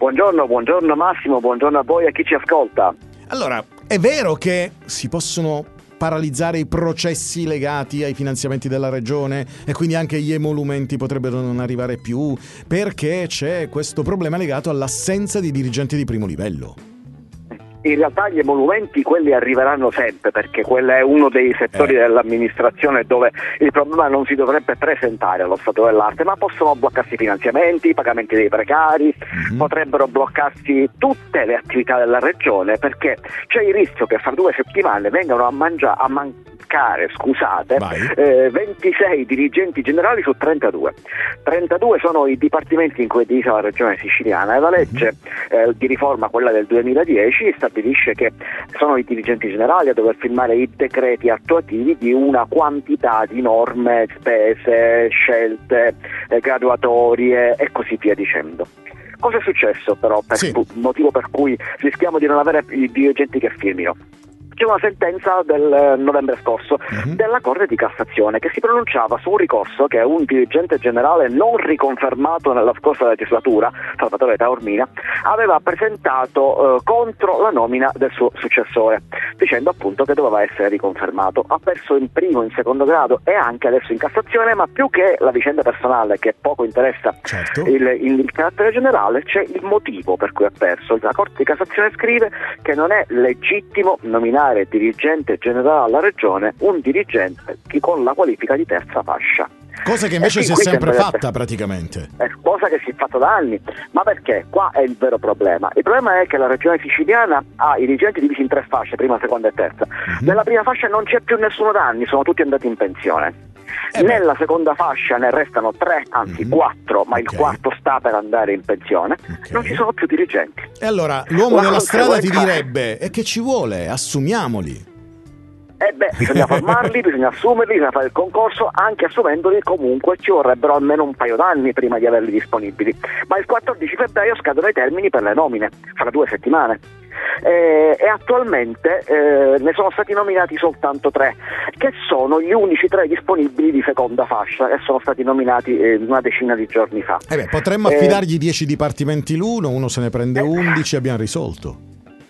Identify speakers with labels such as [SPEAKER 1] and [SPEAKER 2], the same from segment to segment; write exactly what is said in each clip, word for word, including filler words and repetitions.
[SPEAKER 1] Buongiorno, buongiorno Massimo, buongiorno a voi e a chi ci ascolta.
[SPEAKER 2] Allora, è vero che si possono paralizzare i processi legati ai finanziamenti della regione e quindi anche gli emolumenti potrebbero non arrivare più perché c'è questo problema legato all'assenza di dirigenti di primo livello?
[SPEAKER 1] In realtà gli emolumenti quelli arriveranno sempre, perché quello è uno dei settori eh. dell'amministrazione dove il problema non si dovrebbe presentare allo stato dell'arte, ma possono bloccarsi i finanziamenti, i pagamenti dei precari, mm-hmm. potrebbero bloccarsi tutte le attività della regione, perché c'è il rischio che fra due settimane vengano a mangiare a mancare, scusate, eh, ventisei dirigenti generali su trentadue. trentadue sono i dipartimenti in cui è divisa la regione siciliana e la legge mm-hmm. eh, di riforma, quella del duemiladieci, stabilisce che sono i dirigenti generali a dover firmare i decreti attuativi di una quantità di norme, spese, scelte, eh, graduatorie e così via dicendo. Cosa è successo però, per
[SPEAKER 2] sì.
[SPEAKER 1] motivo per cui rischiamo di non avere i dirigenti che firmino? C'è una sentenza del novembre scorso uh-huh. della Corte di Cassazione che si pronunciava su un ricorso che un dirigente generale non riconfermato nella scorsa legislatura, Salvatore Taormina, aveva presentato eh, contro la nomina del suo successore, dicendo appunto che doveva essere riconfermato. Ha perso in primo, in secondo grado e anche adesso in Cassazione, ma più che la vicenda personale che poco interessa
[SPEAKER 2] certo.
[SPEAKER 1] il, il, il carattere generale, c'è il motivo per cui ha perso. La Corte di Cassazione scrive che non è legittimo nominare dirigente generale alla regione un dirigente con la qualifica di terza fascia.
[SPEAKER 2] Cosa che invece si è sempre fatta praticamente.
[SPEAKER 1] È cosa che si è fatta da anni. Ma perché? Qua è il vero problema. Il problema è che la regione siciliana ha i dirigenti divisi in tre fasce, prima, seconda e terza. Mm-hmm. Nella prima fascia non c'è più nessuno da anni, sono tutti andati in pensione. Eh Nella seconda fascia ne restano tre, anzi mm-hmm. quattro, ma okay. il quarto sta per andare in pensione. Okay. Non ci sono più dirigenti.
[SPEAKER 2] E allora l'uomo della strada ti direbbe: e che ci vuole? Assumiamoli.
[SPEAKER 1] Eh beh, bisogna formarli, bisogna assumerli, bisogna fare il concorso, anche assumendoli comunque ci vorrebbero almeno un paio d'anni prima di averli disponibili. Ma il quattordici febbraio scadono i termini per le nomine, fra due settimane. Eh, e attualmente eh, ne sono stati nominati soltanto tre, che sono gli unici tre disponibili di seconda fascia, che sono stati nominati eh, una decina di giorni fa.
[SPEAKER 2] Eh beh, potremmo affidargli eh, dieci dipartimenti l'uno, uno se ne prende undici e abbiamo risolto.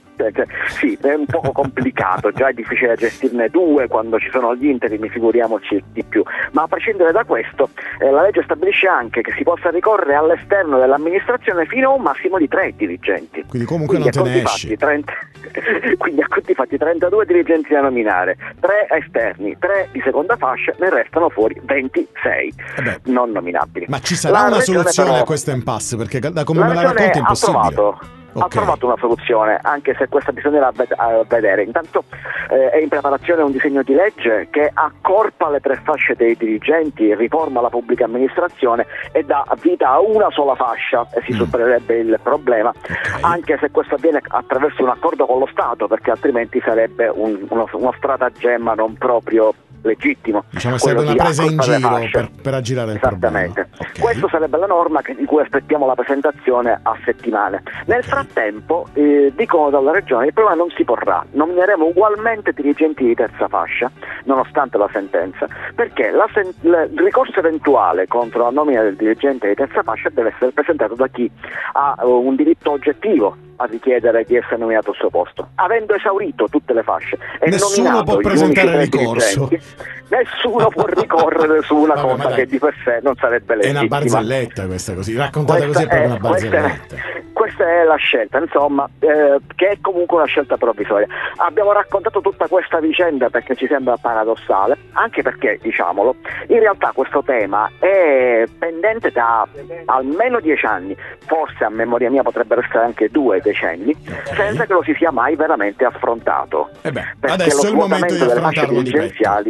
[SPEAKER 1] Sì, è un po' complicato, già è difficile gestirne due quando ci sono gli interim, figuriamoci di più. Ma a prescindere da questo, eh, la legge stabilisce anche che si possa ricorrere all'esterno dell'amministrazione fino a un massimo di tre dirigenti.
[SPEAKER 2] Quindi comunque quindi non te ne esci.
[SPEAKER 1] trenta Quindi a conti fatti trentadue dirigenti da nominare, tre esterni, tre di seconda fascia, ne restano fuori ventisei
[SPEAKER 2] eh beh,
[SPEAKER 1] non nominabili.
[SPEAKER 2] Ma ci sarà
[SPEAKER 1] la
[SPEAKER 2] una soluzione
[SPEAKER 1] però,
[SPEAKER 2] a questo impasse? Perché da come me la racconti è impossibile.
[SPEAKER 1] Trovato, Okay. Ha trovato una soluzione, anche se questa bisognerà vedere. Intanto eh, è in preparazione un disegno di legge che accorpa le tre fasce dei dirigenti, riforma la pubblica amministrazione e dà vita a una sola fascia e si mm. supererebbe il problema, okay. anche se questo avviene attraverso un accordo con lo Stato, perché altrimenti sarebbe un, uno, uno stratagemma non proprio legittimo.
[SPEAKER 2] Diciamo sarebbe una presa in giro per, per aggirare il
[SPEAKER 1] Esattamente.
[SPEAKER 2] problema. Okay.
[SPEAKER 1] Questa sarebbe la norma che, di cui aspettiamo la presentazione a settimane. Nel okay. frattempo, eh, dicono dalla regione, il problema non si porrà. Nomineremo ugualmente dirigenti di terza fascia, nonostante la sentenza, perché la sen- il ricorso eventuale contro la nomina del dirigente di terza fascia deve essere presentato da chi ha uh, un diritto oggettivo a richiedere di essere nominato al suo posto, avendo esaurito tutte le fasce e
[SPEAKER 2] nessuno può presentare ricorso,
[SPEAKER 1] nessuno può ricorrere su una Vabbè, cosa che di per sé non sarebbe legittima.
[SPEAKER 2] È una barzelletta questa, così raccontata questa così è proprio una barzelletta.
[SPEAKER 1] Questa è, questa è la scelta, insomma, eh, che è comunque una scelta provvisoria. Abbiamo raccontato tutta questa vicenda perché ci sembra paradossale, anche perché, diciamolo, in realtà questo tema è pendente da almeno dieci anni, forse a memoria mia potrebbero essere anche due decenni, okay. senza che lo si sia mai veramente affrontato.
[SPEAKER 2] Eh beh, adesso è il momento di affrontarlo
[SPEAKER 1] dirigenziali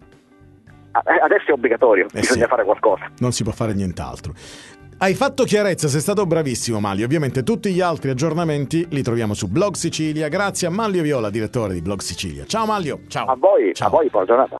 [SPEAKER 1] adesso è obbligatorio, eh bisogna
[SPEAKER 2] sì.
[SPEAKER 1] fare qualcosa.
[SPEAKER 2] Non si può fare nient'altro. Hai fatto chiarezza, sei stato bravissimo Manlio. Ovviamente tutti gli altri aggiornamenti li troviamo su Blog Sicilia. Grazie a Manlio Viola, direttore di Blog Sicilia. Ciao Manlio, ciao.
[SPEAKER 1] A voi,
[SPEAKER 2] ciao.
[SPEAKER 1] a voi, buona giornata.